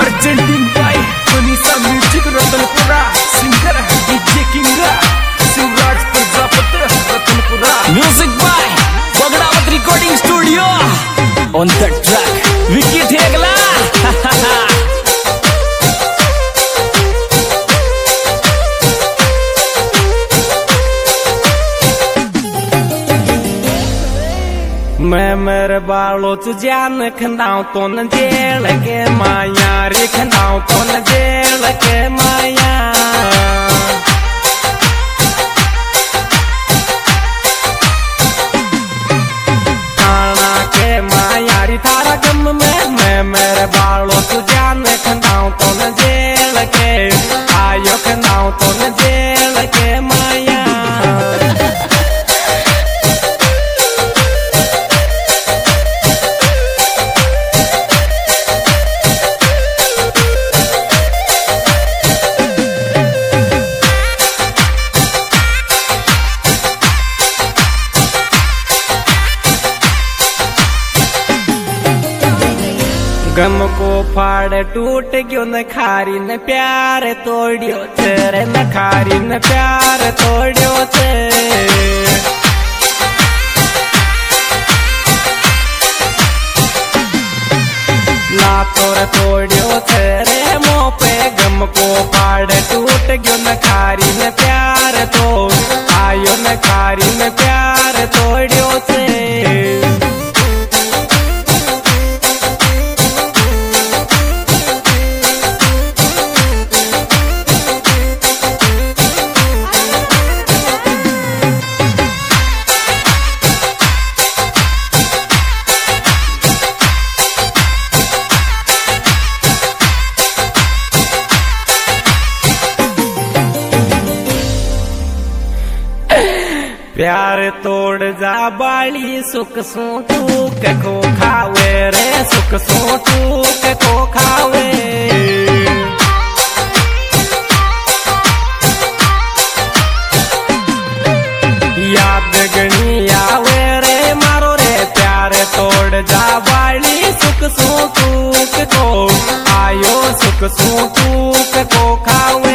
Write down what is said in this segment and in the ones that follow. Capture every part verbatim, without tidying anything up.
presenting by Vanessa Music Ratanpura, singer DJ किंगा Shivraj Prajapati Ratanpura, music by Bagdawat Recording Studio. On the track, Vicky Thegla. मैं मेरे बालों च जान खंदाऊं तो न जेल के माया रे खंदाऊं तो न जेल के माया खाना के माया री थारा गम में मैं मेरे बालों च जान खंदाऊं तो न जेल के आयो खंदाऊं तो न जेल के माया गम को फाड़ टूट गयो न खारी न प्यार तोड़ियो तेरे न खारी न प्यार तोड़ियो ते ला तोर तोड़ियो तेरे मुँह पे गम को फाड़ टूट गयो न खारी न प्यार तो आयो न खारी न प्यार तोड़ियो ते प्यार तोड़ जा बाली सुख सो टूक को खावे रे सुख सो टूक को खावे याद गणी आवे रे मारो रे प्यार तोड़ जा बाली सुख सो टूक को आयो सुख सो टूक को खावे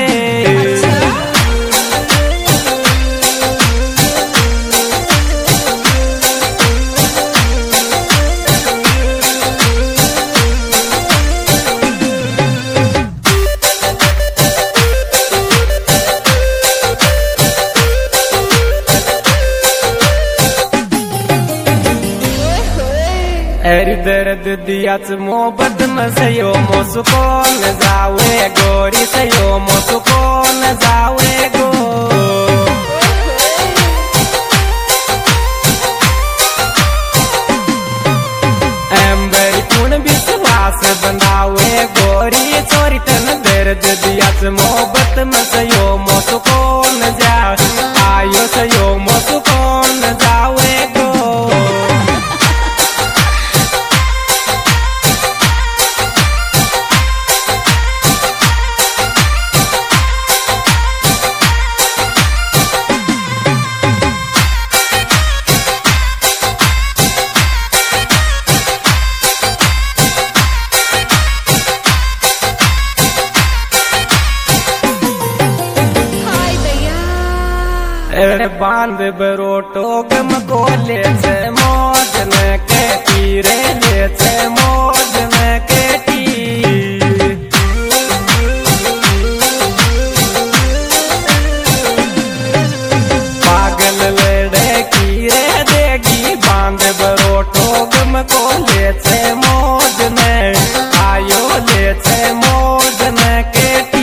एरी दर्द दियाच मोहब्बत में सयो मोसुकोन जावे गोरी सयो मोसुकोन जावे गो एम्बरी कुण विश्वास बंधावे गोरी चोरी तन दर्द दियाच मोहब्बत में सयो मोसुकोन जा आयो सयो मोसुकोन जावे गो एड़े बांध बरोटो गम को ले छे मौज में के तीरे ले छे मौज में के ती पागल लेड़े कीरे देगी बांध बरोटो गम को ले छे मौज में आयो ले छे मौज में के ती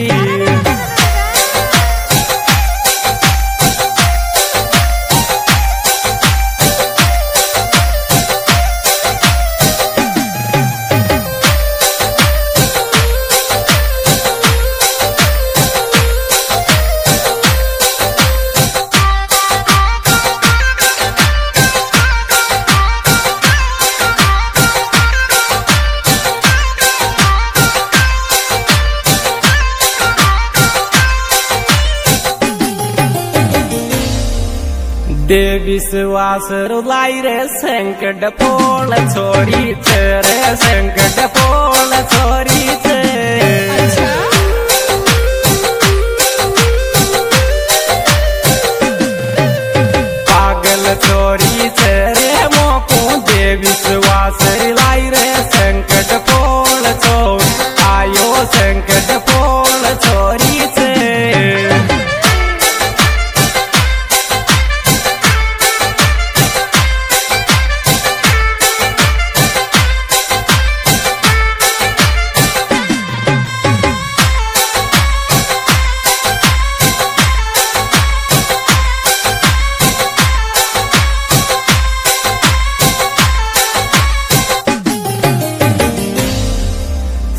दे विश्वास रुलाई रे संकट फोल छोड़ी रे संकट फोल छोड़ी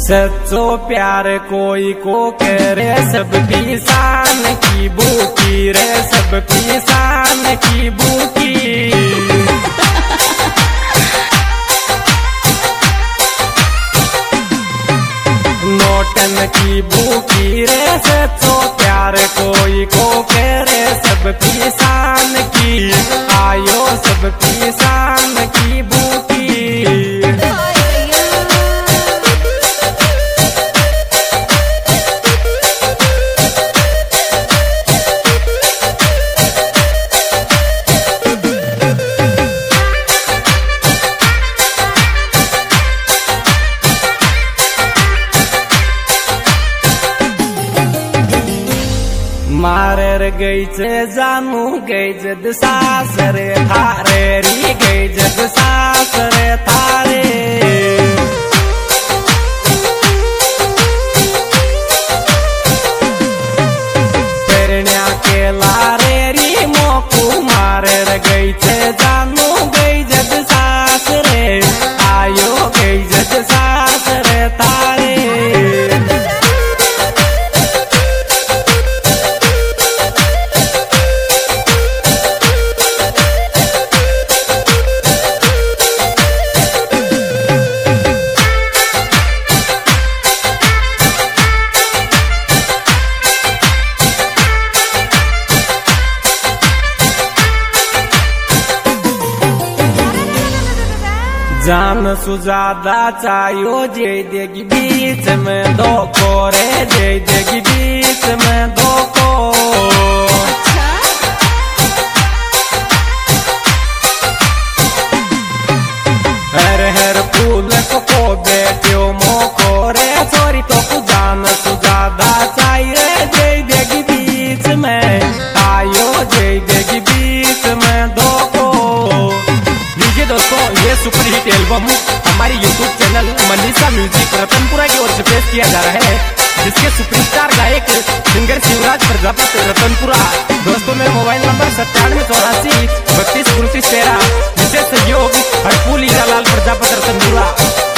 सच्चो प्यार कोई को करे सब पीसान की बूकी रे, सब पीसान की बूकी। नोटन की बूकी रे, सच्चो प्यार कोई को करे सब पीसान की, आयो सब पीसान की बूकी। मारे गई चे जानू गई जद सासरे थारे री, गई जद सासरे थारे। पेरण्या के लारे री मोकू मारे गई चे जानू गई जद सासरे, आयो गई जद सासरे थारे। जान सुजादा चायो जे देगी बीच में दो को रे, जे देगी बीच में दो को। हर हर फूल को बेटियो मोको रे, छोरी तो को जान सुजादा चाहिए जे देगी बीच में, आयो जे देगी बीच में दो को। दोस्तों ये सुपर हिट एल्बम हमारी YouTube channel Manisha music Ratanpura की ओर से पेश किया जा रहा है, जिसके सुपरस्टार गायक सिंगर शिवराज प्रजापति रतनपुरा। दोस्तों मेरा मोबाइल नंबर सत्तानवे चौरासी बत्तीस उनतीस तेरह, विशेष सहयोग हरपुल हीरालाल प्रजापति रतनपुरा।